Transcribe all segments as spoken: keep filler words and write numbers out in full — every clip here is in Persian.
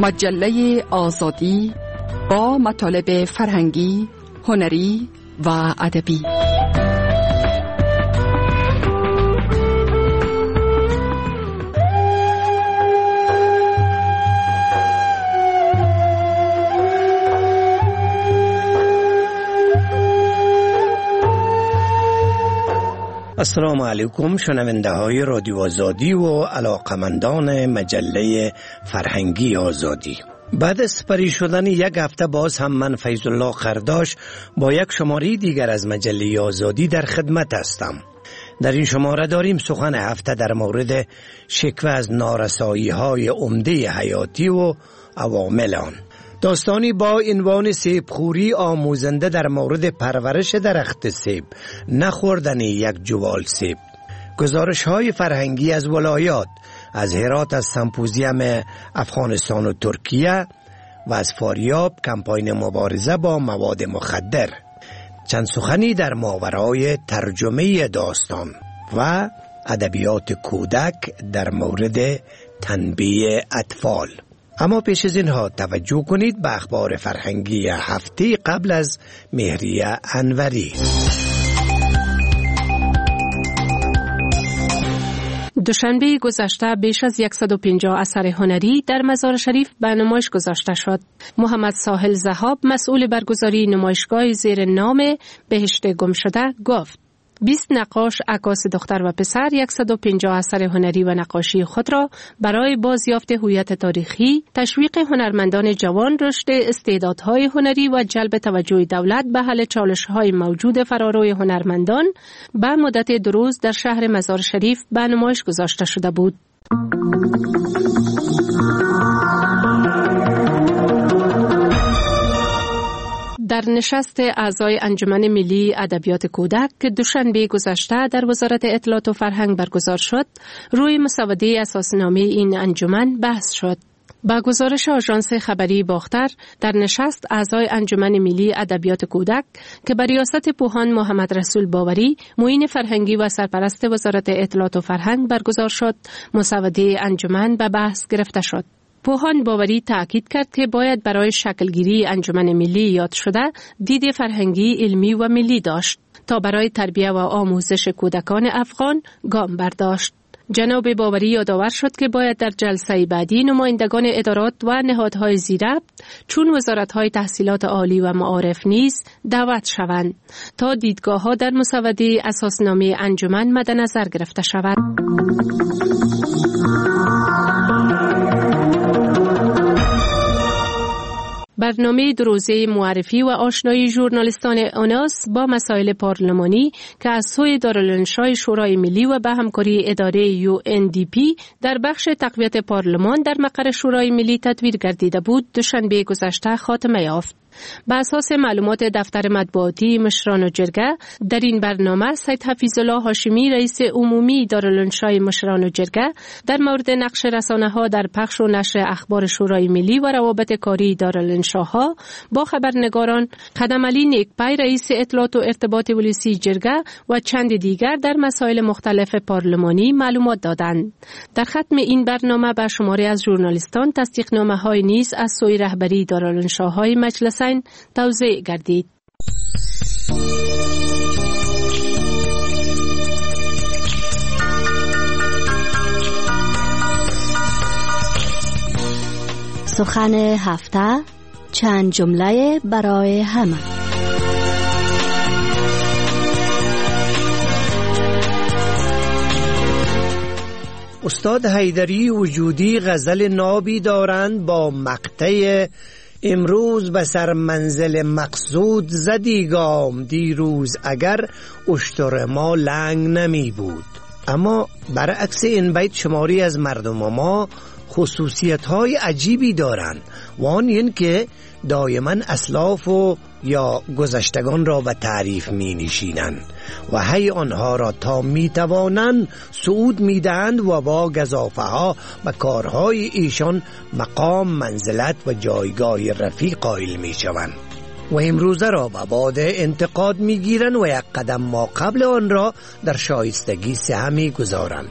مجله آزادی با مطالب فرهنگی، هنری و ادبی. السلام علیکم شنونده های رادیو آزادی و علاقمندان مجله فرهنگی آزادی. بعد از سپری شدن یک هفته باز هم من فیض الله قرداش با یک شماره دیگر از مجله آزادی در خدمت هستم. در این شماره داریم سخن هفته در مورد شکوه از نارسایی های عمده حیاتی و عوامل آن. داستانی با عنوان سیبخوری آموزنده در مورد پرورش درخت سیب، نخوردن یک جوال سیب. گزارش های فرهنگی از ولایات، از هرات، از سمپوزیم افغانستان و ترکیه و از فاریاب کمپاین مبارزه با مواد مخدر. چند سخنی در ماورای ترجمه داستان و ادبیات کودک در مورد تنبیه اطفال. اما پیش از اینها توجه کنید به اخبار فرهنگی هفته قبل از مهریه انوری. دوشنبه گذشته بیش از صد و پنجاه اثر هنری در مزار شریف به نمایش گذاشته شد. محمد ساحل ذهاب مسئول برگزاری نمایشگاه زیر نام بهشت گمشده گفت بیست نقاش عکاس دختر و پسر صد و پنجاه اثر هنری و نقاشی خود را برای بازیافت هویت تاریخی، تشویق هنرمندان جوان، رشد استعدادهای هنری و جلب توجه دولت به حل چالش‌های موجود فراروی هنرمندان به مدت دو روز در شهر مزار شریف به نمایش گذاشته شده بود. در نشست اعضای انجمن ملی ادبیات کودک که دوشنبه گذشته در وزارت اطلاعات و فرهنگ برگزار شد، روی مسوده اساسنامه این انجمن بحث شد. با گزارش آژانس خبری باختر، در نشست اعضای انجمن ملی ادبیات کودک که بر ریاست پوهان محمد رسول باوری، معین فرهنگی و سرپرست وزارت اطلاعات و فرهنگ برگزار شد، مسوده انجمن به بحث گرفته شد. پوهان باوری تأکید کرد که باید برای شکلگیری انجمن ملی یاد شده دید فرهنگی، علمی و ملی داشت تا برای تربیت و آموزش کودکان افغان گام برداشت. جناب باوری یادآور شد که باید در جلسه بعدی نمایندگان ادارات و نهادهای زیربط چون وزارت‌های تحصیلات عالی و معارف نیز دعوت شوند تا دیدگاه‌ها در مسوده اساسنامه انجمن مد نظر گرفته شود. برنامه دو روزه معرفی و آشنایی ژورنالیستان اوناس با مسائل پارلمانی که از سوی دارالانشای شورای ملی و به همکاری اداره یو ان دی پی در بخش تقویت پارلمان در مقر شورای ملی تدویر گردیده بود، دوشنبه گذشته خاتمه یافت. بر اساس معلومات دفتر مطبوعاتی مشران و جرگه، در این برنامه سید حفیظ الله هاشمی رئیس عمومی دارالانشای مشران و جرگه در مورد نقش رسانه‌ها در پخش و نشر اخبار شورای ملی و روابط کاری دارالانشاها با خبرنگاران، خدم علی نیکپای رئیس اطلاعات و ارتباط ولسی جرگه و چند دیگر در مسائل مختلف پارلمانی معلومات دادند. در ختم این برنامه به شماری از ژورنالیستان تصدیقنامه‌های نیز از سوی رهبری دارالانشاهای مجلس توزیع گردید. سخن هفته، چند جمله برای همه. استاد حیدری وجودی غزل نابی دارند با مقطع امروز به سر منزل مقصود زدی گام، دیروز اگر اشتر ما لنگ نمی بود. اما برعکس این بیت شماری از مردم ما خصوصیت های عجیبی دارند و آن این که دائما اسلاف و یا گذشتگان را به تعریف می نشینند و هی آنها را تا می توانند صعود می دهند و با گزافه ها و کارهای ایشان مقام، منزلت و جایگاه رفیع قائل می شوند و امروزه را به باد انتقاد می گیرند و یک قدم ما قبل آن را در شایستگی سهمی گذارند.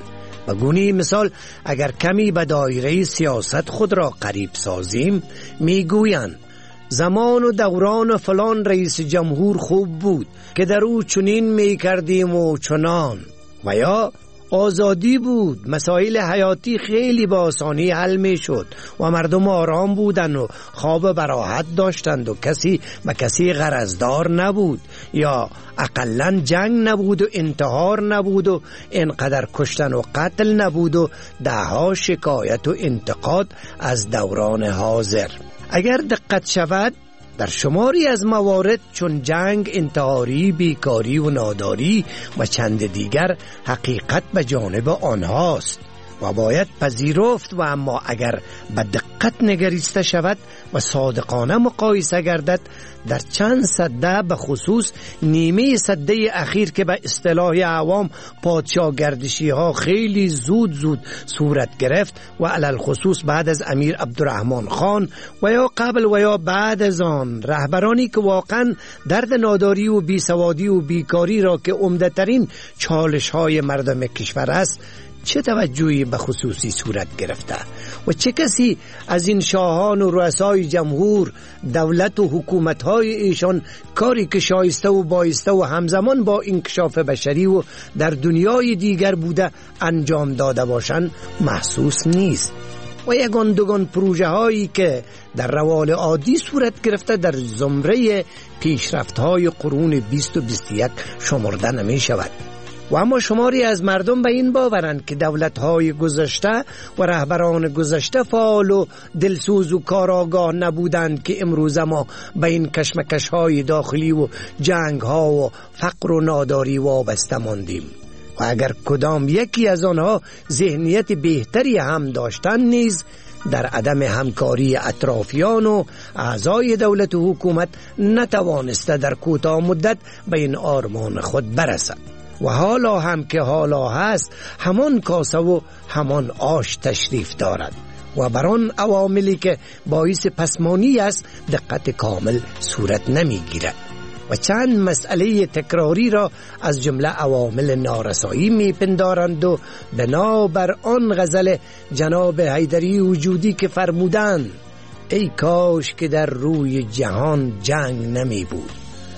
و گونه مثال اگر کمی به دایره سیاست خود را قریب سازیم، میگویند زمان و دوران فلان رئیس جمهور خوب بود که در او چنین می کردیم و چنان، و یا آزادی بود، مسائل حیاتی خیلی با آسانی حل می شد و مردم آرام بودند و خواب براحت داشتند و کسی به کسی غرضدار نبود، یا اقلن جنگ نبود و انتحار نبود و انقدر کشتن و قتل نبود و دهها شکایت و انتقاد از دوران حاضر. اگر دقت شود در شماری از موارد چون جنگ، انتحاری، بیکاری و ناداری و چند دیگر حقیقت به جانب آنهاست و باید پذیرفت، و اما اگر به دقت نگریسته شود و صادقانه مقایسه گردد، در چند سده به خصوص نیمه سده اخیر که به اصطلاح عوام پادشاه گردشی ها خیلی زود زود صورت گرفت و علل خصوص بعد از امیر عبدالرحمن خان و یا قبل و یا بعد از آن، رهبرانی که واقعا درد ناداری و بیسوادی و بیکاری را که عمده ترین چالش های مردم کشور است چه توجهی به خصوصی صورت گرفته و چه کسی از این شاهان و رؤسای جمهور، دولت و حکومت‌های ایشان کاری که شایسته و بایسته و همزمان با انکشاف بشری و در دنیای دیگر بوده انجام داده باشند محسوس نیست. و یگان دوگان پروژه هایی که در روال عادی صورت گرفته در زمره پیشرفت های قرون بیست و بیست و یک شمرده نمی شود. و اما شماری از مردم به این باورند که دولت‌های گذشته و رهبران گذشته فعال و دلسوز و کارآگاه نبودند که امروز ما به این کشمکش‌های داخلی و جنگ‌ها و فقر و ناداری وابسته ماندیم. و اگر کدام یکی از آنها ذهنیت بهتری هم داشتند نیز در عدم همکاری اطرافیان و اعضای دولت و حکومت نتوانسته در کوتاه مدت به این آرمان خود برسد. و حالا هم که حالا هست همان کاسه و همان آش تشریف دارد و بر آن عواملی که باعث پسمانی است دقت کامل صورت نمی گیرد و چند مسئله تکراری را از جمله عوامل نارسایی می پندارند و بنابر آن غزل جناب حیدری وجودی که فرمودند ای کاش که در روی جهان جنگ نمی بود،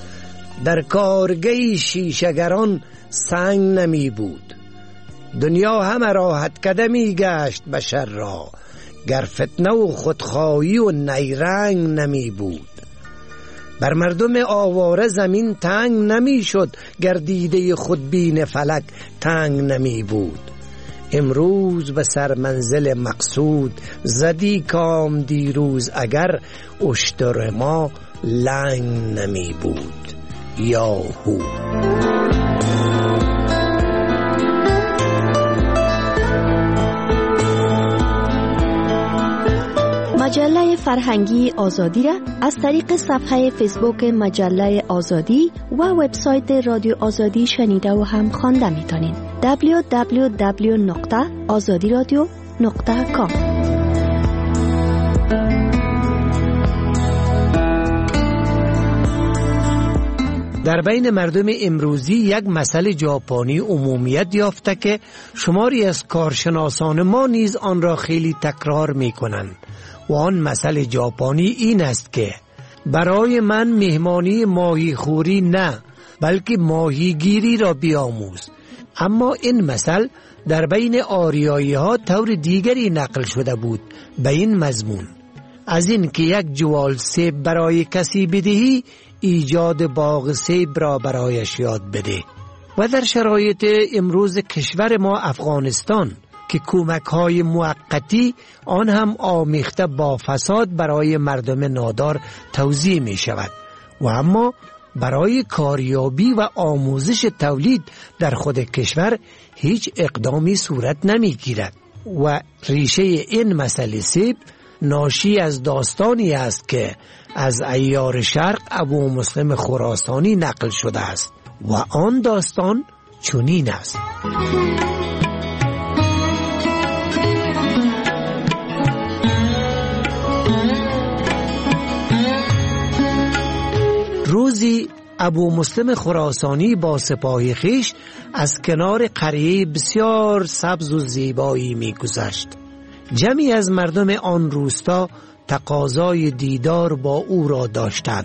در کارگه شیشگران سنگ نمی بود، دنیا همه راحت قدمی گشت بشر را، گر فتنه و خودخواهی و نیرنگ نمی بود، بر مردم آواره زمین تنگ نمی شد، گر دیده خودبین فلک تنگ نمی بود، امروز به سر منزل مقصود زدی کام دیروز، اگر اشتر ما لنگ نمی بود. یاهو. مجله فرهنگی آزادی را از طریق صفحه فیسبوک مجله آزادی و وبسایت رادیو آزادی شنیده و هم خوانده میتونین. دبلیو دبلیو دبلیو نقطه آزادی رادیو نقطه کام. در بین مردم امروزی یک مسئله ژاپنی عمومیت یافته که شماری از کارشناسان ما نیز آن را خیلی تکرار می کنند و آن مسئله ژاپنی این است که برای من مهمانی ماهی خوری نه بلکه ماهیگیری را بیاموز. اما این مثل در بین آریایی ها طور دیگری نقل شده بود به این مضمون: از این که یک جوال سیب برای کسی بدهی ایجاد باغ سیب را برایش یاد بده. و در شرایط امروز کشور ما افغانستان که کمک‌های موقتی آن هم آمیخته با فساد برای مردم نادار توزیع می شود و اما برای کاریابی و آموزش تولید در خود کشور هیچ اقدامی صورت نمی گیرد. و ریشه این مسئله سیب ناشی از داستانی است که از عیار شرق ابو مسلم خراسانی نقل شده است و آن داستان چنین است: روزی ابو مسلم خراسانی با سپاه خویش از کنار قریه بسیار سبز و زیبایی می گذشت. جمعی از مردم آن روستا تقاضای دیدار با او را داشتند.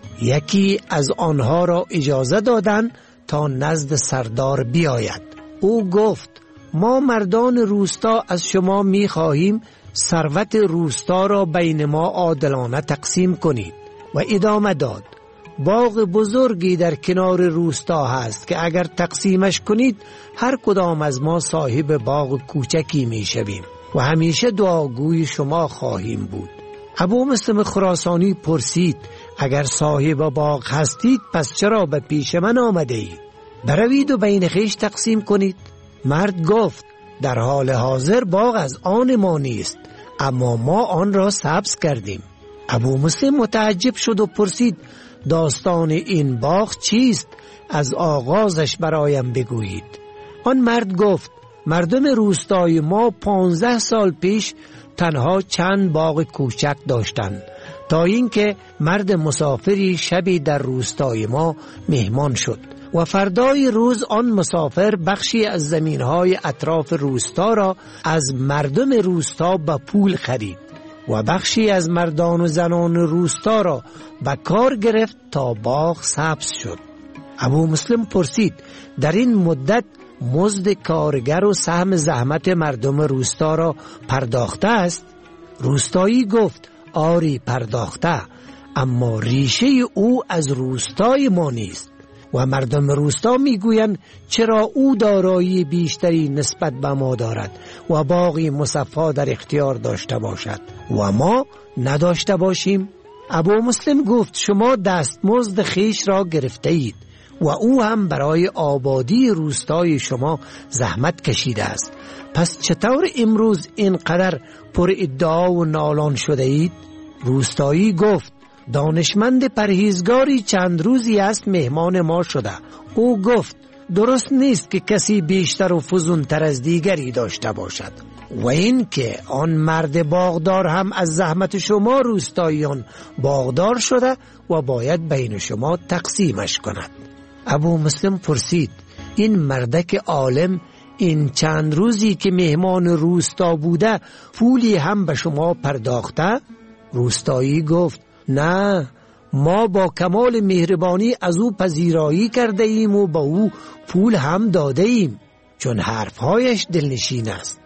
یکی از آنها را اجازه دادند تا نزد سردار بیاید. او گفت ما مردان روستا از شما می خواهیم ثروت روستا را بین ما عادلانه تقسیم کنید. و ادامه داد باغ بزرگی در کنار روستا هست که اگر تقسیمش کنید هر کدام از ما صاحب باغ کوچکی می شویم و همیشه دعاگوی شما خواهیم بود. ابو مسلم خراسانی پرسید اگر صاحب باغ هستید پس چرا به پیش من آمده اید؟ بروید و بین خویش تقسیم کنید. مرد گفت در حال حاضر باغ از آن ما نیست، اما ما آن را سبز کردیم. ابو مسلم متعجب شد و پرسید داستان این باغ چیست؟ از آغازش برایم بگویید. آن مرد گفت مردم روستای ما پانزده سال پیش تنها چند باغ کوچک داشتند تا اینکه مرد مسافری شبی در روستای ما مهمان شد و فردای روز آن مسافر بخشی از زمینهای اطراف روستا را از مردم روستا به پول خرید و بخشی از مردان و زنان روستا را به کار گرفت تا باغ سبز شد. ابو مسلم پرسید در این مدت مزد کارگر و سهم زحمت مردم روستا را پرداخته است؟ روستایی گفت آری پرداخته، اما ریشه او از روستای ما نیست و مردم روستا میگویند چرا او دارایی بیشتری نسبت به ما دارد و باغی مصفا در اختیار داشته باشد و ما نداشته باشیم. ابو مسلم گفت شما دستمزد خویش را گرفته اید و او هم برای آبادی روستای شما زحمت کشیده است، پس چطور امروز اینقدر پر ادعا و نالان شده اید؟ روستایی گفت دانشمند پرهیزگاری چند روزی است مهمان ما شده. او گفت درست نیست که کسی بیشتر و فزونتر از دیگری داشته باشد و این که آن مرد باغدار هم از زحمت شما روستاییان باغدار شده و باید بین شما تقسیمش کند. ابو مسلم پرسید این مردک عالم این چند روزی که مهمان روستا بوده پولی هم به شما پرداخته؟ روستایی گفت نه، ما با کمال مهربانی از او پذیرایی کرده ایم و با او پول هم داده ایم، چون حرفهایش دلنشین است.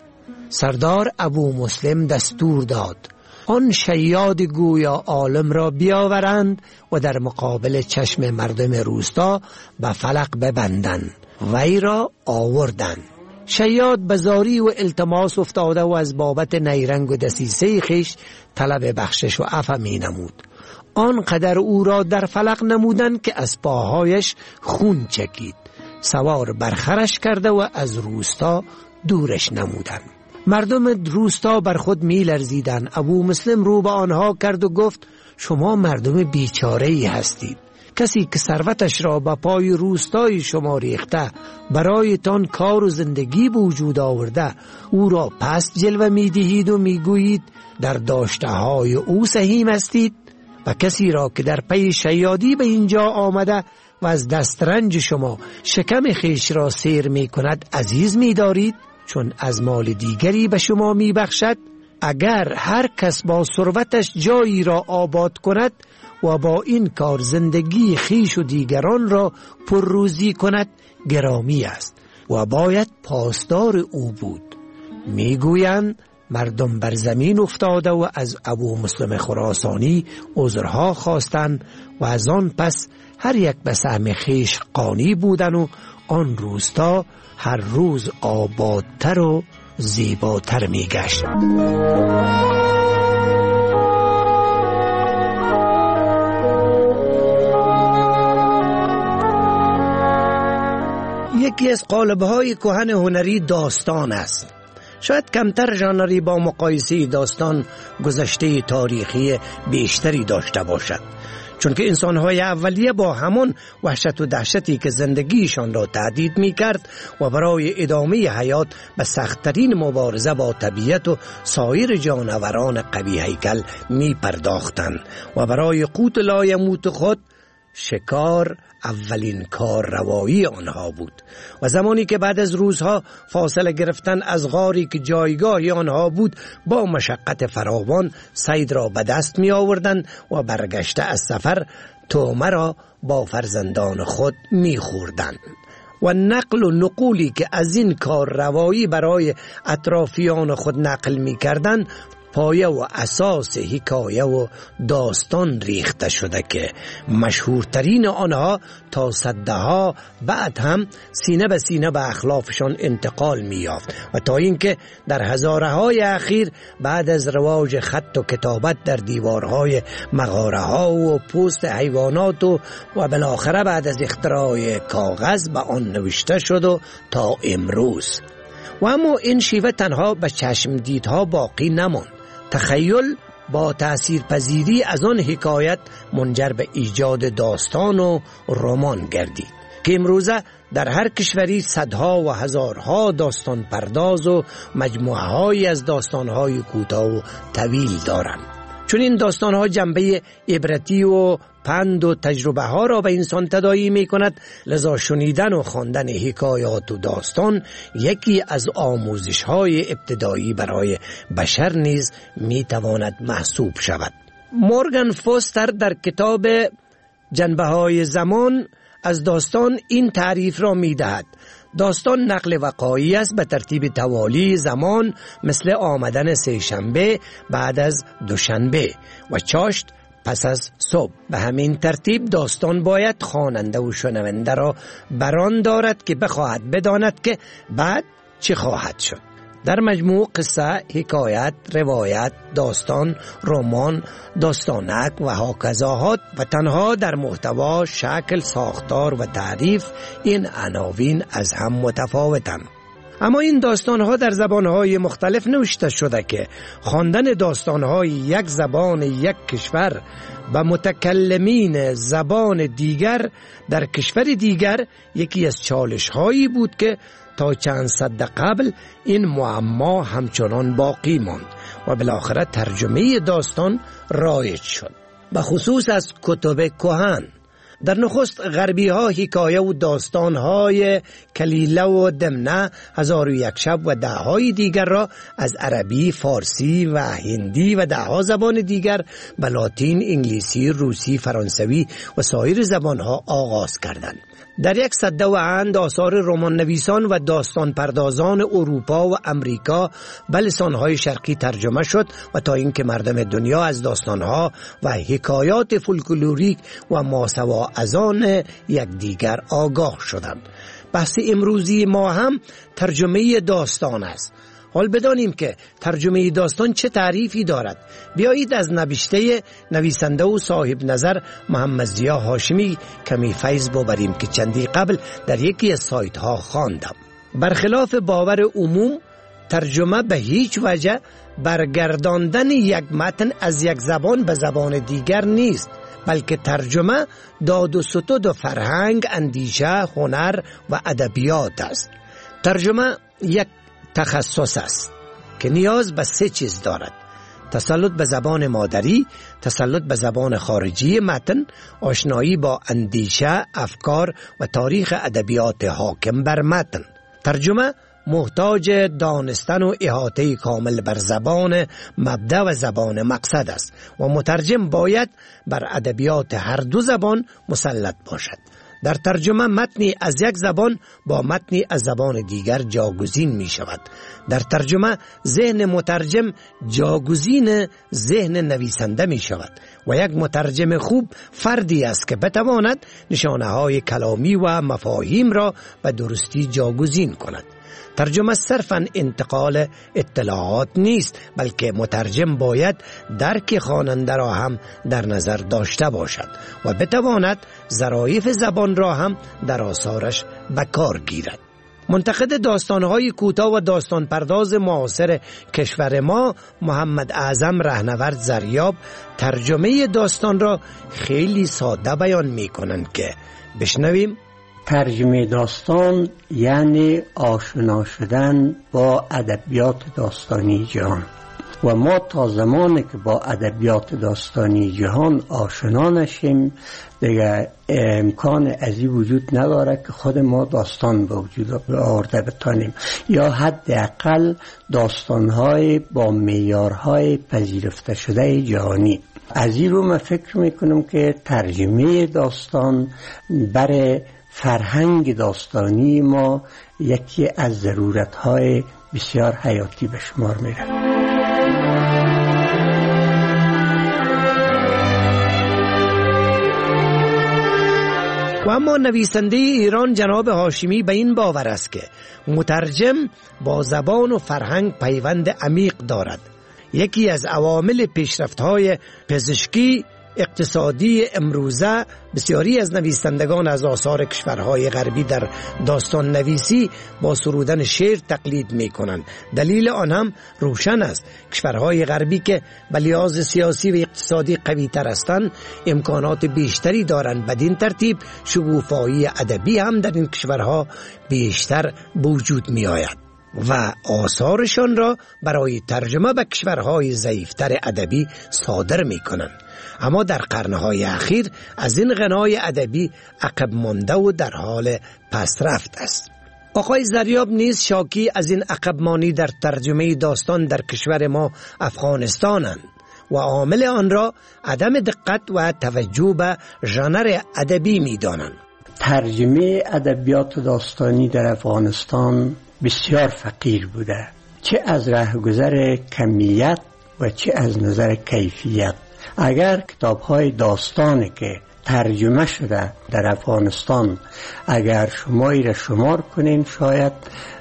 سردار ابو مسلم دستور داد آن شیاد گویا عالم را بیاورند و در مقابل چشم مردم روستا به فلق ببندند. وی را آوردند. شیاد بزاری و التماس افتاده و از بابت نیرنگ و دسیسه خیش طلب بخشش و عفو می نمود. آنقدر او را در فلق نمودند که از پاهایش خون چکید. سوار برخرش کرده و از روستا دورش نمودند. مردم روستا بر خود می لرزیدند. ابو مسلم رو به آنها کرد و گفت شما مردم بیچاره‌ای هستید. کسی که ثروتش را به پای روستای شما ریخته برایتان کار و زندگی به وجود آورده او را پس جلوه می دهید و می گویید در داشته های او سهیم هستید. و کسی را که در پی شیادی به اینجا آمده و از دسترنج شما شکم خیش را سیر می کند عزیز می دارید، چون از مال دیگری به شما می بخشد. اگر هر کس با ثروتش جایی را آباد کند و با این کار زندگی خیش و دیگران را پرروزی کند گرامی است و باید پاسدار او بود. میگویند مردم بر زمین افتاده و از ابو مسلم خراسانی عذرها خواستند و از آن پس هر یک به سهم خیش قانی بودند و آن روستا هر روز آبادتر و زیباتر می گشت. یکی از قالب‌های کهن هنری داستان است. شاید کمتر ژانری با مقایسه داستان گذشته تاریخی بیشتری داشته باشد، چون که انسان‌های اولیه با همان وحشت و دهشتی که زندگیشان را تهدید می‌کرد و برای ادامه حیات به سخت‌ترین مبارزه با طبیعت و سایر جانوران قوی هیکل می‌پرداختند و برای قوت لایموت خود شکار اولین کار روایی آنها بود و زمانی که بعد از روزها فاصله گرفتن از غاری که جایگاه آنها بود با مشقت فراوان صید را به دست می آوردند و برگشته از سفر طعمه را با فرزندان خود می خوردند. و نقل و نقولی که از این کار روایی برای اطرافیان خود نقل می کردند پایه و اساس حکایه و داستان ریخته شده که مشهورترین آنها تا صدها بعد هم سینه به سینه به اخلافشان انتقال می یافت و تا اینکه در هزاره‌های اخیر بعد از رواج خط و کتابت در دیوارهای مغاره ها و پوست حیوانات و و بالاخره بعد از اختراع کاغذ به آن نوشته شد و تا امروز. و اما این شیوه تنها به چشم دیدها باقی نماند. تخیل با تأثیر پذیری از آن حکایت منجر به ایجاد داستان و رمان گردید که امروزه در هر کشوری صدها و هزارها داستان پرداز و مجموعه های از داستان های کوتاه و طویل دارند. چون این داستان ها جنبه عبرتی و پند و تجربه ها را به انسان تداعی می کند، لذا شنیدن و خواندن حکایات و داستان یکی از آموزش های ابتدایی برای بشر نیز می تواند محسوب شود. مورگان فوستر در کتاب جنبه های زمان از داستان این تعریف را می دهد: داستان نقل وقایعی است به ترتیب توالی زمان، مثل آمدن سه شنبه بعد از دوشنبه و چاشت پس از صبح. به همین ترتیب داستان باید خواننده و شنونده را بران دارد که بخواهد بداند که بعد چه خواهد شد. در مجموع قصه، حکایت، روایت، داستان، رمان، داستانک و هاکذاهات و تنها در محتوا، شکل، ساختار و تعریف این عناوین از هم متفاوتند. اما این داستانها در زبانهای مختلف نوشته شده که خواندن داستانهای یک زبان یک کشور و متکلمین زبان دیگر در کشور دیگر یکی از چالش‌هایی بود که تا چند صد قبل این معما همچنان باقی ماند و بالاخره ترجمه داستان رایج شد، به خصوص از کتب کهن. در نخست غربی ها حکایه و داستان های کلیله و دمنه، هزار و یک شب و ده های دیگر را از عربی، فارسی و هندی و ده ها زبان دیگر به لاتین، انگلیسی، روسی، فرانسوی و سایر زبان ها آغاز کردند. در یک سده و اند آثار رمان نویسان و داستان پردازان اروپا و امریکا به لسانهای شرقی ترجمه شد و تا اینکه مردم دنیا از داستانها و حکایات فولکلوریک و ماسوا از آن یکدیگر آگاه شدند. بحث امروزی ما هم ترجمه داستان است. حال بدانیم که ترجمه داستان چه تعریفی دارد. بیایید از نوشته نویسنده و صاحب نظر محمد ضیا هاشمی کمی فیض ببریم که چندی قبل در یکی از سایت ها خواندم. برخلاف باور عموم، ترجمه به هیچ وجه برگرداندن یک متن از یک زبان به زبان دیگر نیست، بلکه ترجمه داد و ستد و فرهنگ، اندیشه، هنر و ادبیات است. ترجمه یک تخصص است که نیاز به سه چیز دارد: تسلط به زبان مادری، تسلط به زبان خارجی متن، آشنایی با اندیشه، افکار و تاریخ ادبیات حاکم بر متن. ترجمه محتاج دانستن و احاطه کامل بر زبان مبدأ و زبان مقصد است و مترجم باید بر ادبیات هر دو زبان مسلط باشد. در ترجمه متنی از یک زبان با متنی از زبان دیگر جاگزین می شود. در ترجمه ذهن مترجم جاگزین ذهن نویسنده می شود و یک مترجم خوب فردی است که بتواند نشانه های کلامی و مفاهیم را به درستی جاگزین کند. ترجمه صرفاً انتقال اطلاعات نیست، بلکه مترجم باید درک خواننده را هم در نظر داشته باشد و بتواند ظرافت زبان را هم در آثارش به کار گیرد. منتقد داستان‌های کوتاه و داستان پرداز معاصر کشور ما محمد اعظم رهنورد زریاب ترجمه داستان را خیلی ساده بیان می‌کنند که بشنویم. ترجمه داستان یعنی آشنا شدن با ادبیات داستانی جهان. و ما تا زمانی که با ادبیات داستانی جهان آشنا نشیم دیگه امکان ازی وجود نداره که خود ما داستان به وجود آورده بتانیم یا حداقل داستانهای با معیارهای پذیرفته شده جهانی. از این رو من فکر میکنم که ترجمه داستان برای فرهنگ داستانی ما یکی از ضرورتهای بسیار حیاتی به شمار میره. و اما نویسنده ایران جناب هاشمی به این باور است که مترجم با زبان و فرهنگ پیوند عمیق دارد. یکی از عوامل پیشرفت‌های پزشکی اقتصادی امروزه بسیاری از نویسندگان از آثار کشورهای غربی در داستان نویسی با سرودن شعر تقلید می کنند. دلیل آن هم روشن است. کشورهای غربی که به لحاظ سیاسی و اقتصادی قوی تر هستند امکانات بیشتری دارند. بدین ترتیب شگوفایی ادبی هم در این کشورها بیشتر وجود می آید و آثارشان را برای ترجمه به کشورهای ضعیفتر ادبی صادر می کنند. اما در قرنهای اخیر از این غنای ادبی عقب مانده و در حال پسرفت است. آقای زریاب نیز شاکی از این عقب مانی در ترجمه داستان در کشور ما افغانستانند و عامل آن را عدم دقت و توجه به ژانر ادبی می دانند. ترجمه ادبیات داستانی در افغانستان بسیار فقیر بوده، چه از رهگذر کمیت و چه از نظر کیفیت. اگر کتاب‌های داستانی که ترجمه شده در افغانستان اگر شماری را شمار کنین شاید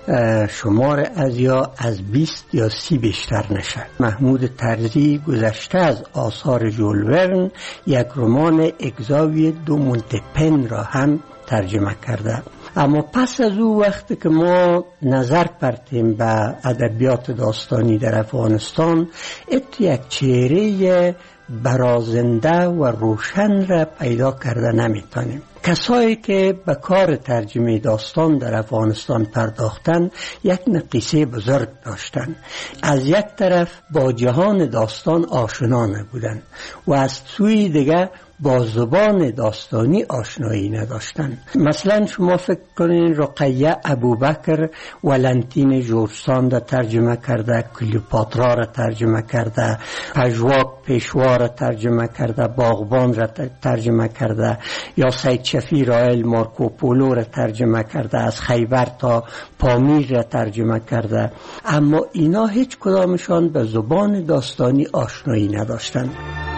شمار از یا از بیست یا سی بیشتر نشه. محمود طرزی گذشته از آثار ژول ورن یک رمان اگزاوی دو مونتپن را هم ترجمه کرده. اما پس از او وقتی که ما نظر پرتیم به ادبیات داستانی در افغانستان ات یک چهره برازنده و روشن را پیدا کرده نمیتونیم. کسایی که به کار ترجمه داستان در افغانستان پرداختن یک نقیصه بزرگ داشتن. از یک طرف با جهان داستان آشنا نبودن و از سوی دیگه با زبان داستانی آشنایی نداشتن. مثلا شما فکر کنین رقیه ابوبکر ولنتین جورج ساند را ترجمه کرده، کلیوپاترا را ترجمه کرده، پژواک پیشوا را ترجمه کرده، باغبان را ترجمه کرده، یا سید شفیع رائل مارکوپولو را ترجمه کرده، از خیبر تا پامیر را ترجمه کرده. اما اینا هیچ کدامشان به زبان داستانی آشنایی نداشتن.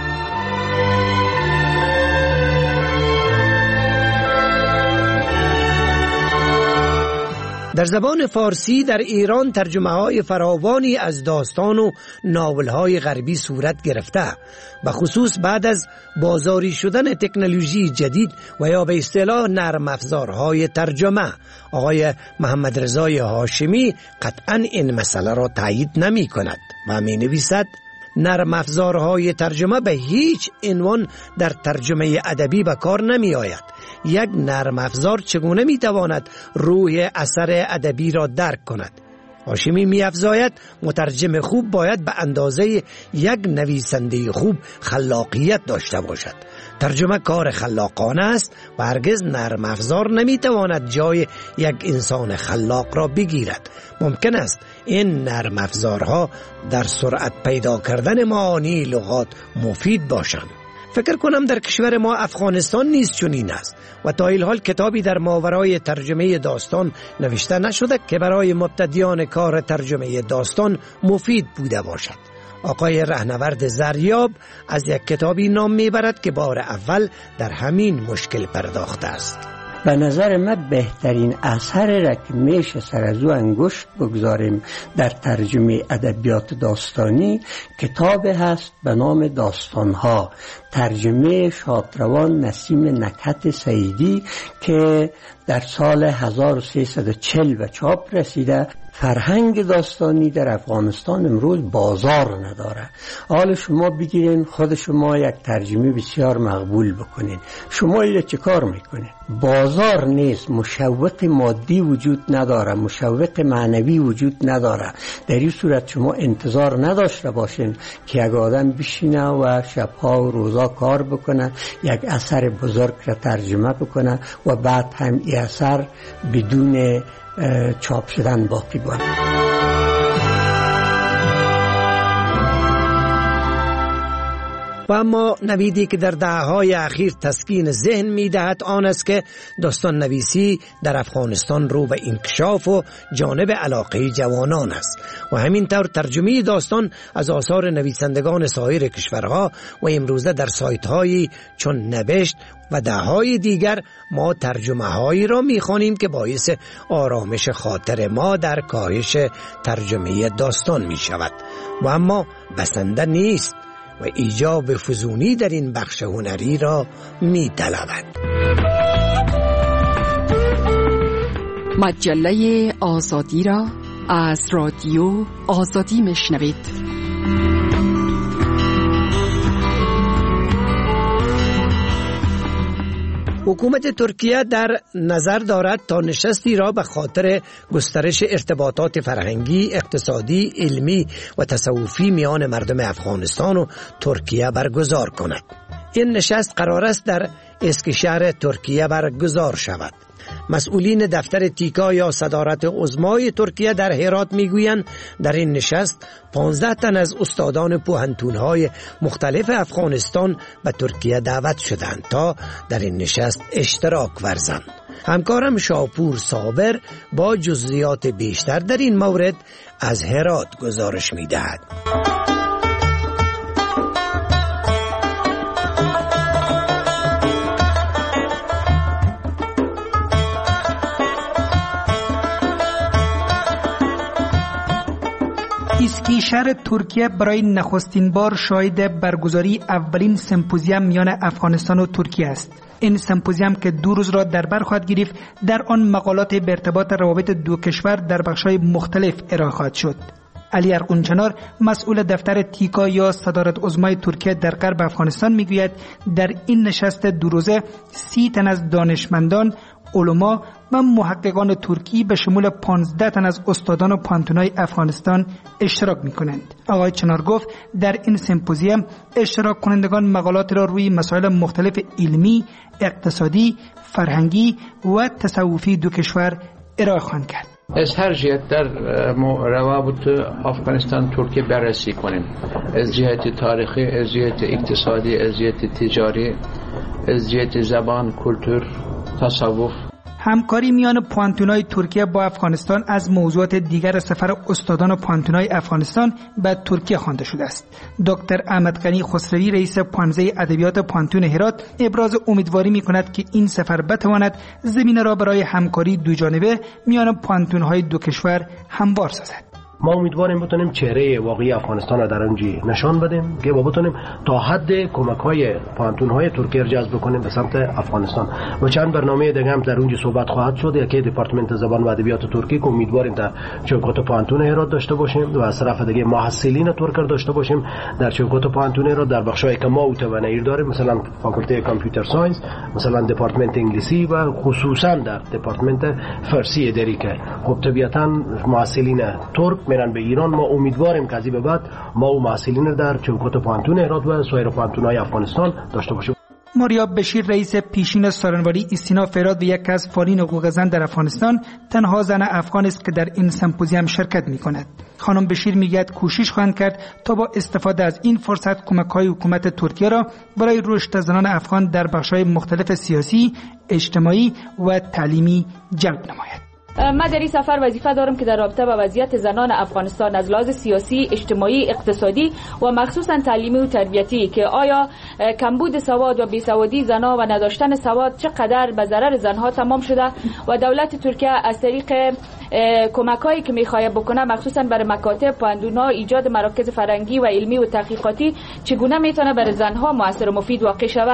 در زبان فارسی در ایران ترجمه های فراوانی از داستان و ناول های غربی صورت گرفته، به خصوص بعد از بازاری شدن تکنولوژی جدید و یا به اصطلاح نرم افزارهای ترجمه. آقای محمد رضای هاشمی قطعا این مسئله را تایید نمی کند و می نویسد نرم افزارهای ترجمه به هیچ عنوان در ترجمه ادبی به کار نمی آید. یک نرم افزار چگونه می تواند روح اثر ادبی را درک کند؟ هاشمی می افزاید مترجم خوب باید به اندازه یک نویسنده خوب خلاقیت داشته باشد. ترجمه کار خلاقانه است و هرگز نرم افزار نمی تواند جای یک انسان خلاق را بگیرد. ممکن است این نرم افزارها در سرعت پیدا کردن معانی لغات مفید باشند. فکر کنم در کشور ما افغانستان نیز چنین است و تا این حال کتابی در ماورای ترجمه داستان نوشته نشده که برای مبتدیان کار ترجمه داستان مفید بوده باشد. آقای رهنورد زریاب از یک کتابی نام میبرد که بار اول در همین مشکل پرداخته است. به نظر من بهترین اثر را که میشه سر از او انگشت بگذاریم در ترجمه ادبیات داستانی کتاب هست به نام داستانها، ترجمه شادروان نسیم نکهت سعیدی که در سال هزار و سیصد و چهل به چاپ رسیده. فرهنگ داستانی در افغانستان امروز بازار نداره. حالا شما بگیرین خود شما یک ترجمه بسیار مقبول بکنین، شما ایره چه کار میکنین؟ بازار نیست، مشوق مادی وجود نداره، مشوق معنوی وجود نداره. در این صورت شما انتظار نداشته باشین که یک آدم بشینه و شبها و روزا کار بکنه، یک اثر بزرگ را ترجمه بکنه و بعد هم این اثر بدون چاپ شدن باقی بماند. و اما نویدی که در دهه‌های اخیر تسکین ذهن می‌دهد آن است که داستان نویسی در افغانستان رو به انکشاف و جانب علاقه جوانان است و همینطور ترجمه داستان از آثار نویسندگان سایر کشورها و امروزه در سایت‌هایی چون نوشت و ده‌های دیگر ما ترجمه هایی را می‌خوانیم که باعث آرامش خاطر ما در کاهش ترجمه داستان می‌شود و اما بسنده نیست و ایجاب فزونی در این بخش هنری را می طلبد. مجله آزادی را از رادیو آزادی میشنوید. حکومت ترکیه در نظر دارد تا نشستی را به خاطر گسترش ارتباطات فرهنگی، اقتصادی، علمی و تصوفی میان مردم افغانستان و ترکیه برگزار کند. این نشست قرار است در اسکشهر ترکیه برگزار شود. مسئولین دفتر تیکا یا صدارت عظمای ترکیه در هرات میگویند در این نشست پانزده تن از استادان پوهنتون‌های مختلف افغانستان به ترکیه دعوت شدند تا در این نشست اشتراک ورزند. همکارم شاپور صابر با جزئیات بیشتر در این مورد از هرات گزارش می‌دهد. اسکشهر ترکیه برای نخستین بار شاهد برگزاری اولین سمپوزیوم میان افغانستان و ترکیه است. این سمپوزیوم که دو روز را در بر خواهد گرفت، در آن مقالات به ارتباط روابط دو کشور در بخش‌های مختلف ارائه خواهد شد. علی ارقونچنار مسئول دفتر تیکا یا صدارت عظمای ترکیه در غرب افغانستان میگوید در این نشست دو روزه سی تن از دانشمندان، علما و محققان ترکی به شمول پانزده تن از استادان و پانتونای افغانستان اشتراک می‌کنند. آقای چنار گفت در این سمپوزیوم اشتراک کنندگان مقالات را روی مسائل مختلف علمی، اقتصادی، فرهنگی و تصوفی دو کشور ارائه خواهند کرد. از هر جهت در روابط افغانستان ترکیه بررسی کنیم، از جهت تاریخی، از جهت اقتصادی، از جهت تجاری، از جهت زبان، کلتور، تصوف. همکاری میان پوانتونای ترکیه با افغانستان از موضوعات دیگر سفر استادان و پوانتونای افغانستان به ترکیه خوانده شده است. دکتر احمد غنی خسروی رئیس پانزه ادبیات پوانتون هرات ابراز امیدواری می‌کند که این سفر بتواند زمینه را برای همکاری دوجانبه میان پوانتون‌های دو کشور هموار سازد. ما امیدواریم بتونیم چهره واقعی افغانستان را در اونجا نشان بدیم که با بتونیم تا حد کمک‌های پوانتون‌های ترکیه را جذب کنیم به سمت افغانستان و چند برنامه دیگه هم در اونجا صحبت خواهد شد. یکی دپارتمنت زبان و ادبیات ترکی که امیدواریم در چوکات پوانتون هرات داشته باشیم و از طرف دیگه محصلین ترک را داشته باشیم در چوکات پوانتون هرات در بخشایی که ما متونیر داریم، مثلا فاکولته کامپیوتر ساینس، مثلا دپارتمنت انگلیسی و خصوصا در دپارتمنت فارسی اداری که خب طبیعتاً محصلین ترک میرن به ایران. ما امیدواریم که از این به بعد ما و محصلین در چوکات پوانتون هرات و سایر پوانتون‌های افغانستان داشته باشیم. ماریاب بشیر رئیس پیشین سارنواری استینا فراد و یک از فعالین حقوق زن در افغانستان تنها زن افغان است که در این سمپوزیوم شرکت می‌کند. خانم بشیر میگوید کوشش خواهند کرد تا با استفاده از این فرصت کمک‌های حکومت ترکیه را برای رشد زنان افغان در بخش‌های مختلف سیاسی، اجتماعی و تعلیمی جلب نماید. من در این سفر وظیفه دارم که در رابطه با وضعیت زنان افغانستان از لحاظ سیاسی، اجتماعی، اقتصادی و مخصوصا تعلیمی و تربیتی که آیا کمبود سواد و بیسوادی زنها و نداشتن سواد چقدر به ضرر زنها تمام شده و دولت ترکیه از طریق کمک‌هایی که می‌خواهد بکنه مخصوصا برای مکاتب، پوانتون‌ها، ایجاد مراکز فرهنگی و علمی و تحقیقاتی چگونه میتونه برای زنها موثر و مفید واقع شود.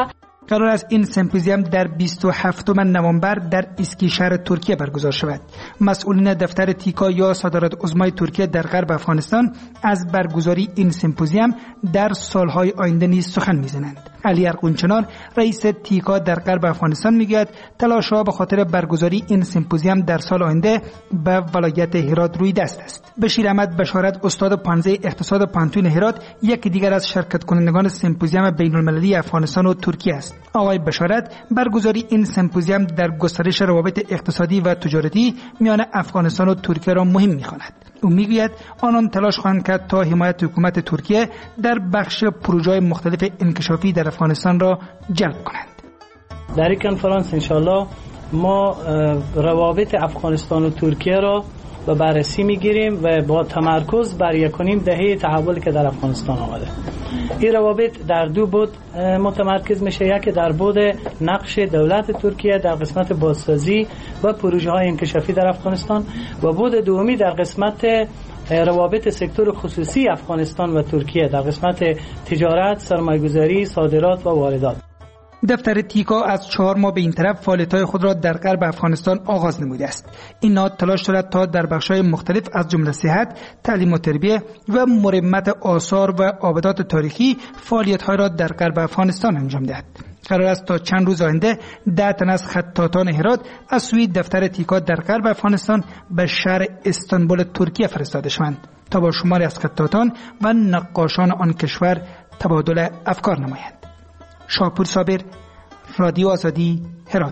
قرار است این سمپوزیوم در بیست و هفتم نوامبر در اسکیشهر ترکیه برگزار شود. مسئولین دفتر تیکا یا صدارت عظمای ترکیه در غرب افغانستان از برگزاری این سمپوزیوم در سالهای آینده نیز سخن می‌زنند. علی ارغونچنار رئیس تیکا در غرب افغانستان میگوید تلاش‌ها به خاطر برگزاری این سمپوزیوم در سال آینده به ولایت هرات روی دست است. بشیر احمد بشارت استاد پانزه اقتصاد پانتون هرات یکی دیگر از شرکت کنندگان سمپوزیوم بین‌المللی افغانستان و ترکیه است. آقای بشارت برگزاری این سمپوزیوم در گسترش روابط اقتصادی و تجارتی میان افغانستان و ترکیه را مهم می‌خواند. او میگوید آنان تلاش خواهند کرد تا حمایت حکومت ترکیه در بخش پروژه‌های مختلف انکشافی در افغانستان را جلب کنند. در این کنفرانس انشالله ما روابط افغانستان و ترکیه را به بررسی میگیریم و با تمرکز بر یکونیم دهه تحول که در افغانستان آمده. این روابط در دو بود متمرکز میشه، یکی در بود نقش دولت ترکیه در قسمت بازسازی و پروژه های انکشافی در افغانستان و بود دومی در قسمت روابط سکتور خصوصی افغانستان و ترکیه در قسمت تجارت، سرمایه‌گذاری، صادرات و واردات. دفتر تیکا از چهار ماه به این طرف فعالیت‌های خود را در غرب افغانستان آغاز نموده است. این نهاد تلاش دارد تا در بخش‌های مختلف از جمله صحت، تعلیم و تربیت و مرمت آثار و آبادات تاریخی فعالیت‌های را در غرب افغانستان انجام دهد. قرار است تا چند روز آینده ده تن از خطاطان هرات از سوی دفتر تیکا در غرب افغانستان به شهر استانبول ترکیه فرستاده شوند تا با شماری از خطاطان و نقاشان آن کشور تبادل افکار نمایند. شاپور صابر، رادیو آزادی، هرات.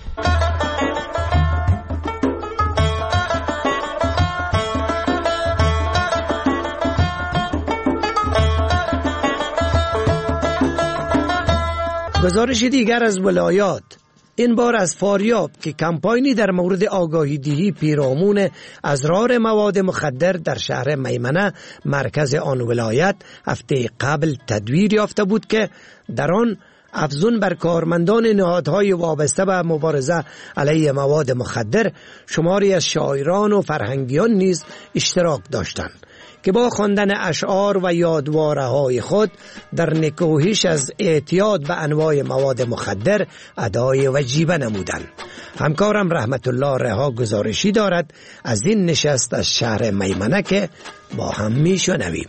گزارش دیگر از ولایات، این بار از فاریاب که کمپاینی در مورد آگاهی دهی پیرامون اضرار مواد مخدر در شهر میمنه مرکز آن ولایت هفته قبل تدویر یافته بود که در آن افزون بر کارمندان نهادهای وابسته به مبارزه علیه مواد مخدر شماری از شاعران و فرهنگیان نیز اشتراک داشتند که با خواندن اشعار و یادواره‌های خود در نکوهش از اعتیاد به انواع مواد مخدر ادای وجیبه نمودند. همکارم رحمت الله رها گزارشی دارد از این نشست از شهر میمنه که با هم میشنویم.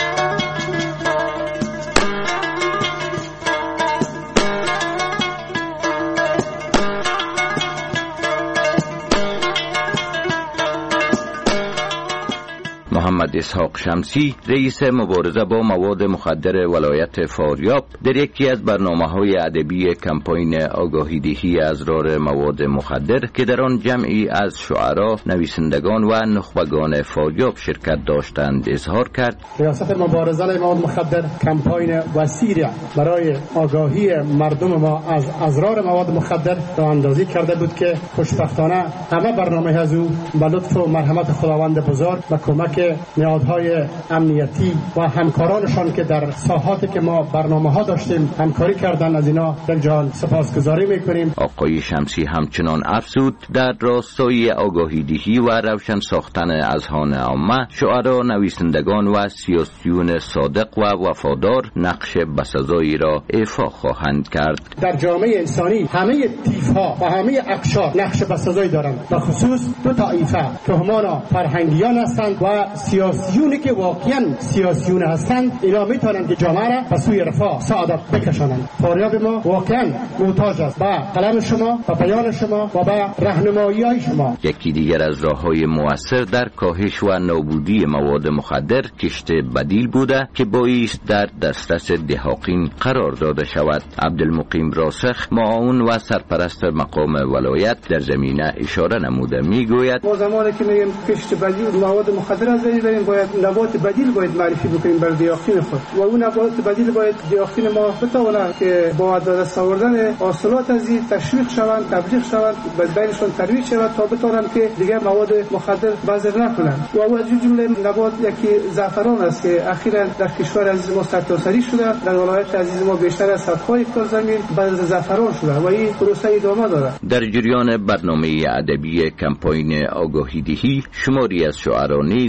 محمد اسحاق شمسی رئیس مبارزه با مواد مخدر ولایت فاریاب در یکی از برنامه‌های ادبی کمپاین آگاهی دهی اضرار مواد مخدر که در آن جمعی از شعرا، نویسندگان و نخبگان فاریاب شرکت داشتند اظهار کرد. ریاست مبارزه علیه مواد مخدر کمپاین وسیع برای آگاهی مردم ما از اضرار مواد مخدر را اندازی کرده بود که خوشبختانه همه برنامه از او به لطف و مرحمت خداوند بزرگ و کمک نهادهای امنیتی و همکارانشان که در ساحاتی که ما برنامه‌ها داشتیم همکاری کردن، از اینا یک جان سپاسگزاری میکنیم. آقای شمسی همچنان افزود در راستای آگاهی دهی و روشن ساختن اذهان عامه شعرا، نویسندگان و سیاسیون صادق و وفادار نقش بسزایی را ایفا خواهند کرد. در جامعه انسانی همه تیف‌ها و همه اقشار نقش بسزایی دارند، به خصوص دو طایفه که همانا فرهنگیان هستند و سیاسیونی که واقعا سیاسیون هستند. اینا میتونن که جامعه را به سوی رفاه سعادت بکشانند. فاریاب ما واقعا محتاج است به قلم شما و بیان شما و به راهنمایی شما. یکی دیگر از راههای مؤثر در کاهش و نابودی مواد مخدر کشت بدیل بوده که بایست در دسترس دهاقین قرار داده شود. عبدالمقیم راسخ معاون و سرپرست مقام ولایت در زمینه اشاره نموده میگوید ما زمانی که میگیم کشت بدیل مواد مخدر از بین بریم باید نبات بدیل باید معرفی بکنیم بر دهاقین خود و اون نبات بدیل باید دهاقین ما بتوانند که با دست آوردن حاصلات از این تشویق شوند، تبلیغ شوند، بینشون ترویج شود تا بتوانند که دیگه مواد مخدر بازار نکنند. و او از جمله نبات یکی زعفران است که اخیراً در کشور عزیز ما سرتاسری شده. در ولایت عزیز ما بیشتر از صدها هکتار زمین بذر زعفران شده و این پروسه ادامه دارد. در جریان برنامه ادبی کمپاین آگاهی دهی شماری از شعرا نیز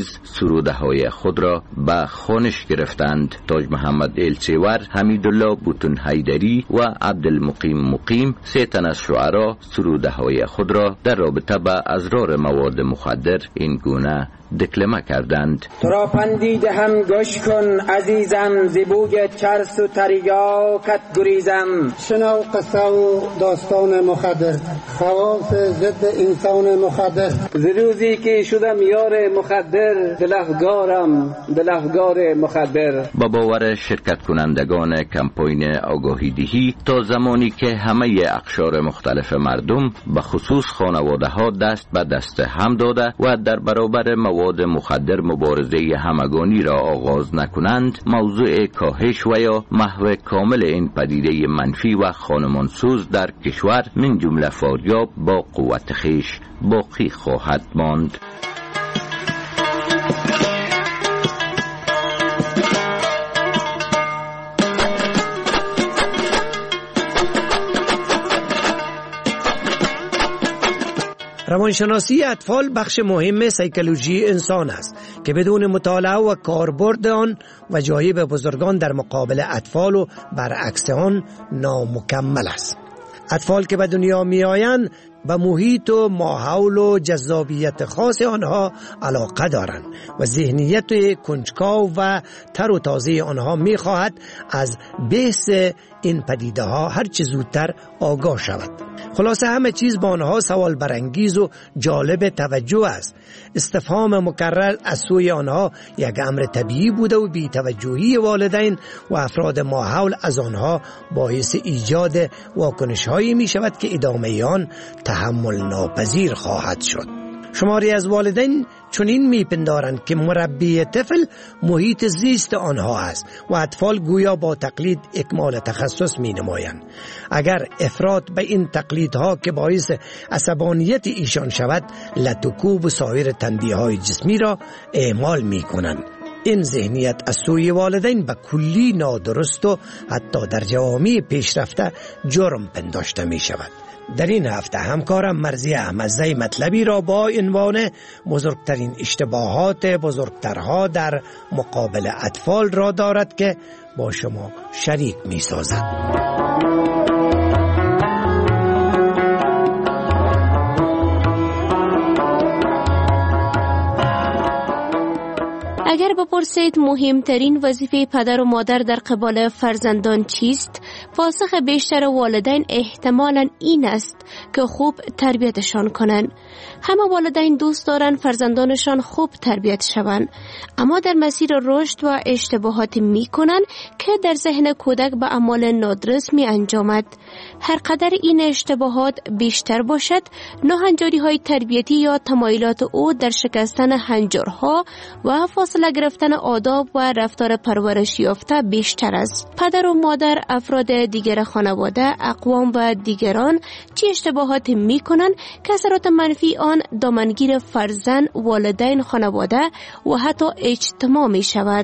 سروده های خود را به خوانش گرفتند. تاج محمد الچیور، حمیدالله بوتون حیدری و عبدالمقیم مقیم، سه تن از شعرا سروده های خود را در رابطه با اضرار مواد مخدر این گونه دکلمه کردند. تو را پندیده هم گوش کن عزیزم، زبوی چرس و تریاکت گریزم. شنو قصه و داستان مخدر، خواص ضد انسان مخدر. زروزی که شدم یار مخدر، دلافگارم دلافگار مخدر. با باور شرکت کنندگان کمپاین آگاهی دهی، تا زمانی که همه اقشار مختلف مردم به خصوص خانواده ها دست به دست هم داده و در برابر مواد مخدر مبارزه همگانی را آغاز نکنند، موضوع کاهش و یا محو کامل این پدیده منفی و خانمانسوز در کشور من جمله فاریاب با قوت خویش باقی خواهد ماند. روانشناسی اطفال بخش مهم سیکولوژی انسان است که بدون مطالعه و کاربرد آن و جایب بزرگان در مقابل اطفال و برعکس آن نامکمل است. اطفال که به دنیا می آیند به محیط و ماحول و جذابیت خاص آنها علاقه دارند و ذهنیت کنجکاو و تر و تازه آنها می خواهد از بحث این پدیده ها هر چه زودتر آگاه شود. خلاصه همه چیز با آنها سوال برانگیز و جالب توجه است. استفهام مکرر از سوی آنها یک امر طبیعی بوده و بی توجهی والدین و افراد ماحول از آنها باعث ایجاد واکنش هایی می شود که ادامه آن تحمل ناپذیر خواهد شد. شماری از والدین چنین میپندارند که مربی طفل محیط زیست آنها است و اطفال گویا با تقلید اکمال تخصص می نمایند. اگر افراط به این تقلیدها که باعث عصبانیت ایشان شود، لطوکوب و سایر تنبیه های جسمی را اعمال می کنند. این ذهنیت از سوی والدین به کلی نادرست و حتی در جوامع پیشرفته جرم پنداشته می شود. در این هفته همکارم مرزی احمدزی مطلبی را با عنوان بزرگترین اشتباهات بزرگترها در مقابل اطفال را دارد که با شما شریک می سازد. اگر بپرسید مهمترین وظیفه پدر و مادر در قبال فرزندان چیست، پاسخ بیشتر والدین احتمالاً این است که خوب تربیتشان کنند. همه والدین دوست دارند فرزندانشان خوب تربیت شوند، اما در مسیر رشد و اشتباهات می کنند که در ذهن کودک به اعمال نادرست می انجامد. هر قدر این اشتباهات بیشتر باشد، ناهنجاری های تربیتی یا تمایلات او در شکستن هنجارها و فاصله گرفتن آداب و رفتار پرورش یافته بیشتر است. پدر و مادر، افراد دیگر خانواده، اقوام و دیگران چه اشتباهات می کنند که اثرات منفی آن دامنگیر فرزند، والدین، خانواده و حتی اجتماع می شود.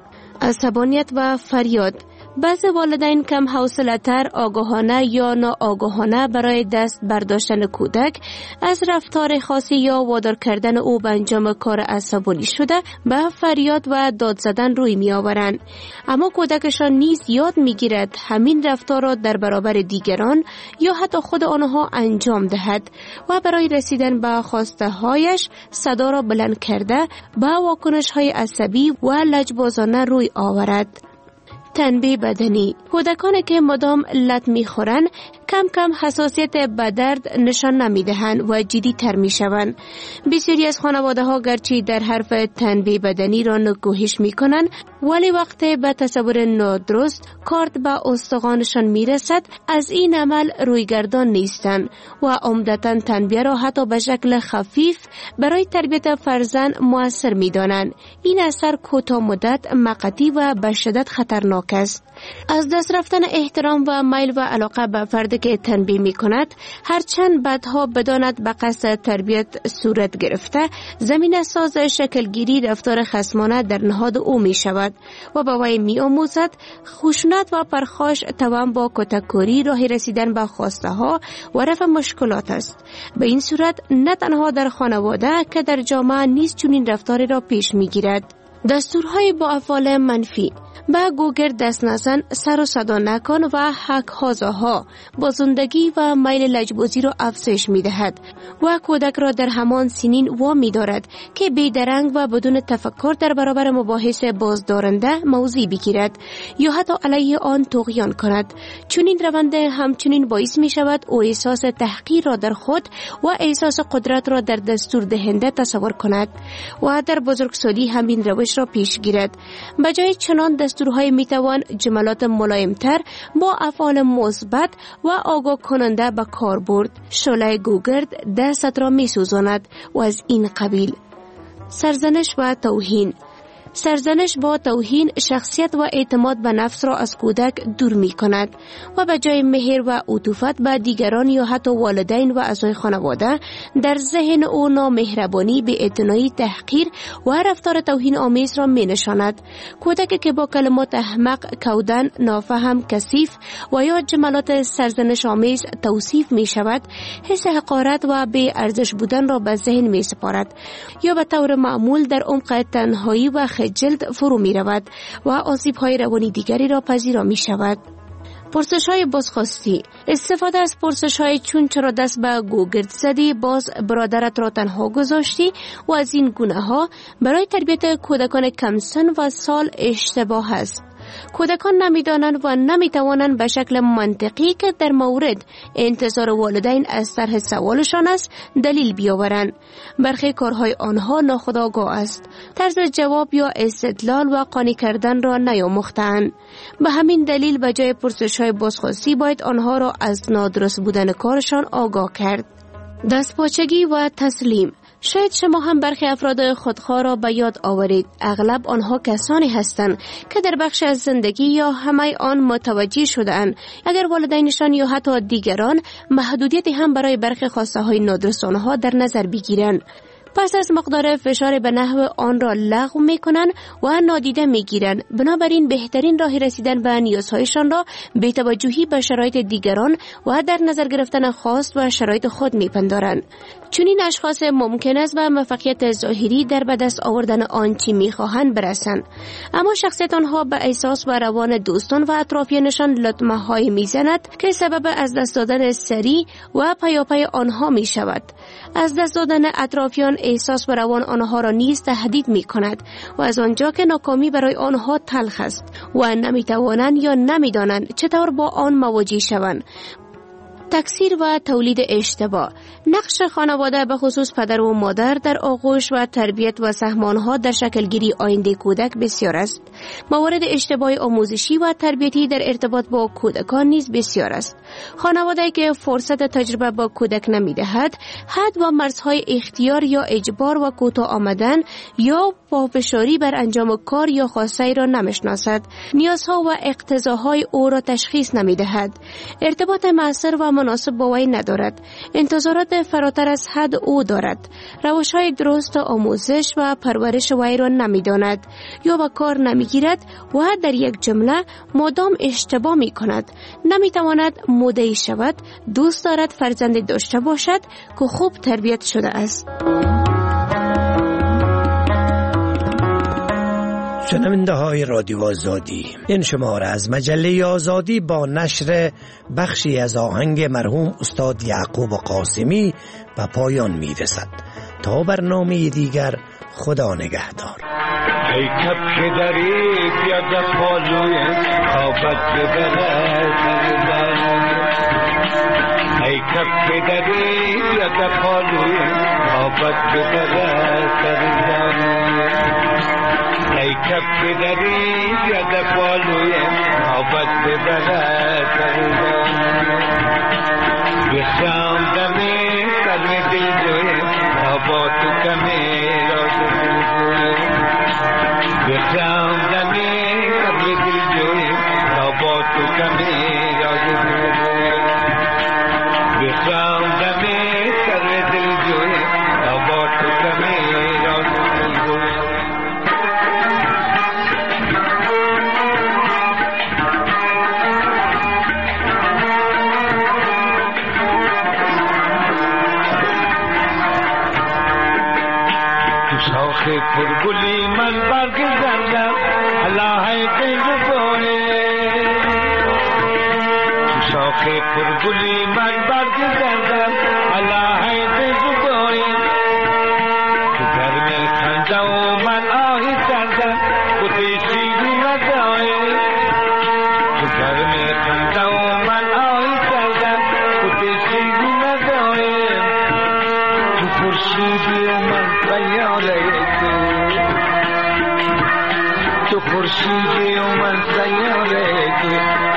عصبانیت و فریاد. بعضی والدین کم حوصله‌تر، آگاهانه یا ناآگاهانه برای دست برداشتن کودک از رفتار خاصی یا وادار کردن او به انجام کار عصبانی شده به فریاد و داد زدن روی می آورند. اما کودکشان نیز یاد می گیرد همین رفتار را در برابر دیگران یا حتی خود آنها انجام دهد و برای رسیدن به خواسته هایش صدا را بلند کرده به واکنش های عصبی و لجبازانه روی آورد. تنبیه بدنی. کودکانی که مدام لط میخورند کم کم حساسیت به درد نشان نمیدهند و جدی تر میشوند. بسیاری از خانواده ها گرچه در حرف تنبیه بدنی را نکوهش میکنند، ولی وقتی به تصور نادرست کارت به استخوانشان میرسد از این عمل رویگردان نیستند و عمدتاً تنبیه را حتی به شکل خفیف برای تربیت فرزند مؤثر میدانند. این اثر کوتاه مدت، مقطعی و به شدت خطرناک است. از دست رفتن احترام و میل و علاقه به فرد که تنبیه می کند هرچند بعدها بداند به قصد تربیت صورت گرفته زمین ساز شکلگیری رفتار خصمانه در نهاد او می شود و با وی می آموزد خشونت و پرخاش توان با کتککاری راه رسیدن به خواسته ها و رفع مشکلات است. به این صورت نه تنها در خانواده که در جامعه نیز چنین رفتاری را پیش می گیرد. دستورهای با افعال منفی: به گوگرد دست نزن، سر و صدا نکن و حق هازاها با زندگی و میل لجبازی را افزایش می دهد و کودک را در همان سنین وامی دارد که بیدرنگ و بدون تفکر در برابر مباحث بازدارنده موضع بگیرد یا حتی علیه آن طغیان کند. چنین روند همچنین باعث می شود او احساس تحقیر را در خود و احساس قدرت را در دستور دهنده تصور کند و در بزرگسالی همین روش را پیش گیرد. بجای چنان دستورهای میتوان جملات ملایمتر با افعال مثبت و آگاه کننده به کار برد. شعله گوگرد دستت را میسوزاند و از این قبیل. سرزنش و توهین: سرزنش با توهین شخصیت و اعتماد به نفس را از کودک دور می کند و به جای مهر و عطوفت به دیگران یا حتی والدین و اعضای خانواده در ذهن او نامهربانی، بی‌اعتنایی، تحقیر و رفتار توهین آمیز را می نشاند. کودکی که با کلمات احمق، کودن، نافهم، کثیف و یا جملات سرزنش آمیز توصیف می شود، حس حقارت و بی ارزش بودن را به ذهن می سپارد یا به طور معمول در عمق تنهایی و جلد فرو می رود و آسیب های روانی دیگری را پذیرا می شود. پرسش های بازخواستی: استفاده از پرسش های چون چرا دست به گوگرد زدی، باز برادرت را تنها گذاشتی و از این گونه ها برای تربیت کودکان کم سن و سال اشتباه است. کودکان نمیدانند و نمیتوانند به شکل منطقی که در مورد انتظار والدین از طرح سوالشان است دلیل بیاورند. برخی کارهای آنها ناخودآگاه است. طرز جواب یا استدلال و قانع کردن را نیاموختند. به همین دلیل به جای پرسش‌های بازخواستی باید آنها را از نادرست بودن کارشان آگاه کرد. دستپاچگی و تسلیم: شاید شما هم برخی افراد خودخواه را به یاد آورید. اغلب آنها کسانی هستند که در بخش از زندگی یا همه آن متوجه شده‌اند اگر والدینشان یا حتی دیگران محدودیتی هم برای برخی خواسته های نادرست آنها در نظر بگیرند، پس از مقدار فشار به نحو آن را لغو می کنند و نادیده می گیرند. بنابراین بهترین راه رسیدن به نیازهایشان را بی توجهی به شرایط دیگران و در نظر گرفتن خواست و شرایط خود می پندارند. چنین اشخاص ممکن است به موفقیت ظاهری در به دست آوردن آنچه می خواهند برسند، اما شخصیت آنها به احساس و روان دوستان و اطرافیانشان لطمه های می زند که سبب از دست دادن سریع و پیاپی آنها می شود. از دست دادن اطرافیان احساس و روان آنها را نیز تهدید می کند و از آنجا که ناکامی برای آنها تلخ است و نمی توانند یا نمی دانند چطور با آن مواجه شوند. تکثیر و تولید اشتباه: نقش خانواده به خصوص پدر و مادر در آغوش و تربیت و سهمانها در شکلگیری آینده کودک بسیار است. موارد اشتباه آموزشی و تربیتی در ارتباط با کودکان نیز بسیار است. خانواده که فرصت تجربه با کودک نمی دهد، حد و مرزهای اختیار یا اجبار و کوتاه آمدن یا پافشاری بر انجام کار یا خواسته را نمیشناسد، نیازها و اقتضاهای او را تشخیص نمی دهد، ارتباط مؤثر و مناسب با وی ندارد، انتظارات فراتر از حد او دارد، روش‌های درست آموزش و پرورش وی را نمی‌داند یا به کار نمی‌گیرد و در یک جمله مدام اشتباه می‌کند، نمی‌تواند مدعی شود، دوست دارد فرزند داشته باشد که خوب تربیت شده است. شنونده های رادیو آزادی، این شماره از مجله آزادی با نشر بخشی از آهنگ مرحوم استاد یعقوب قاسمی به پایان می رسد. تا برنامه دیگر، خدا نگهدار. ای کبک دری پیاده پالوی خوابت ببره سردار، ای کبک دری پیاده پالوی خوابت ببره سردار، ای کف دری یاد پالوی آباد ببره سردار، بخشام دمی قلب دل جوی آباد تو کمی راز بزرگ، بخشام دمی قلب دل جوی آباد تو کمی راز بزرگ. پرگلی من برگ زندم الله دلگوه شاخ پرگلی من برگ زندم الله دلگوه تو گرم خنده و من آهی کردم کتی شیری مدائه تو گرم خنده و من آهی کردم کتی شیری مدائه تو خورشیدی و من سیاره تو خورشیدی و من سیاره تو